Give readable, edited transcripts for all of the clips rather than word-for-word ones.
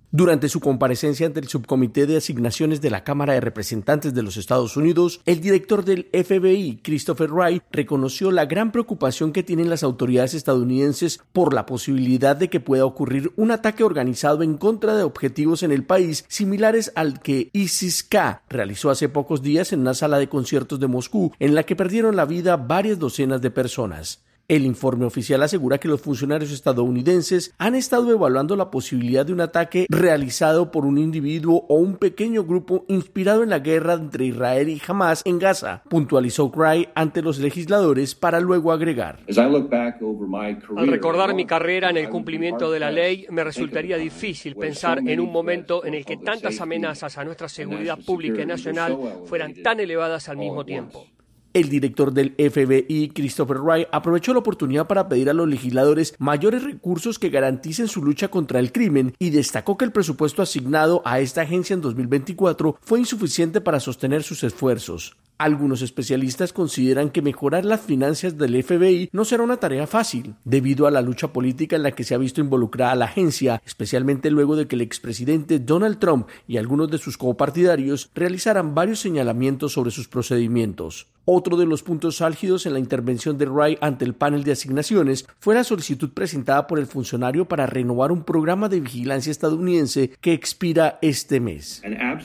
Durante su comparecencia ante el Subcomité de Asignaciones de la Cámara de Representantes de los Estados Unidos, el director del FBI, Christopher Wray, reconoció la gran preocupación que tienen las autoridades estadounidenses por la posibilidad de que pueda ocurrir un ataque organizado en contra de objetivos en el país similares al que ISIS-K realizó hace pocos días en una sala de conciertos de Moscú, en la que perdieron la vida varias docenas de personas. El informe oficial asegura que los funcionarios estadounidenses han estado evaluando la posibilidad de un ataque realizado por un individuo o un pequeño grupo inspirado en la guerra entre Israel y Hamas en Gaza, puntualizó Wray ante los legisladores para luego agregar. Al recordar mi carrera en el cumplimiento de la ley, me resultaría difícil pensar en un momento en el que tantas amenazas a nuestra seguridad pública y nacional fueran tan elevadas al mismo tiempo. El director del FBI, Christopher Wray, aprovechó la oportunidad para pedir a los legisladores mayores recursos que garanticen su lucha contra el crimen y destacó que el presupuesto asignado a esta agencia en 2024 fue insuficiente para sostener sus esfuerzos. Algunos especialistas consideran que mejorar las finanzas del FBI no será una tarea fácil, debido a la lucha política en la que se ha visto involucrada la agencia, especialmente luego de que el expresidente Donald Trump y algunos de sus copartidarios realizaran varios señalamientos sobre sus procedimientos. Otro de los puntos álgidos en la intervención de Wray ante el panel de asignaciones fue la solicitud presentada por el funcionario para renovar un programa de vigilancia estadounidense que expira este mes.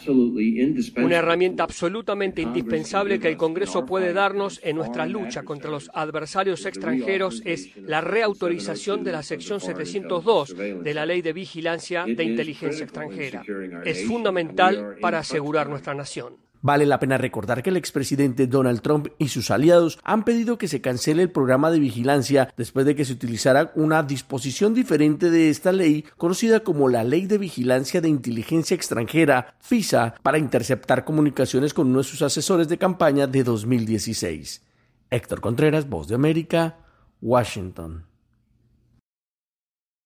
Una herramienta absolutamente indispensable que el Congreso puede darnos en nuestra lucha contra los adversarios extranjeros es la reautorización de la sección 702 de la Ley de Vigilancia de Inteligencia Extranjera. Es fundamental para asegurar nuestra nación. Vale la pena recordar que el expresidente Donald Trump y sus aliados han pedido que se cancele el programa de vigilancia después de que se utilizara una disposición diferente de esta ley, conocida como la Ley de Vigilancia de Inteligencia Extranjera, FISA, para interceptar comunicaciones con uno de sus asesores de campaña de 2016. Héctor Contreras, Voz de América, Washington.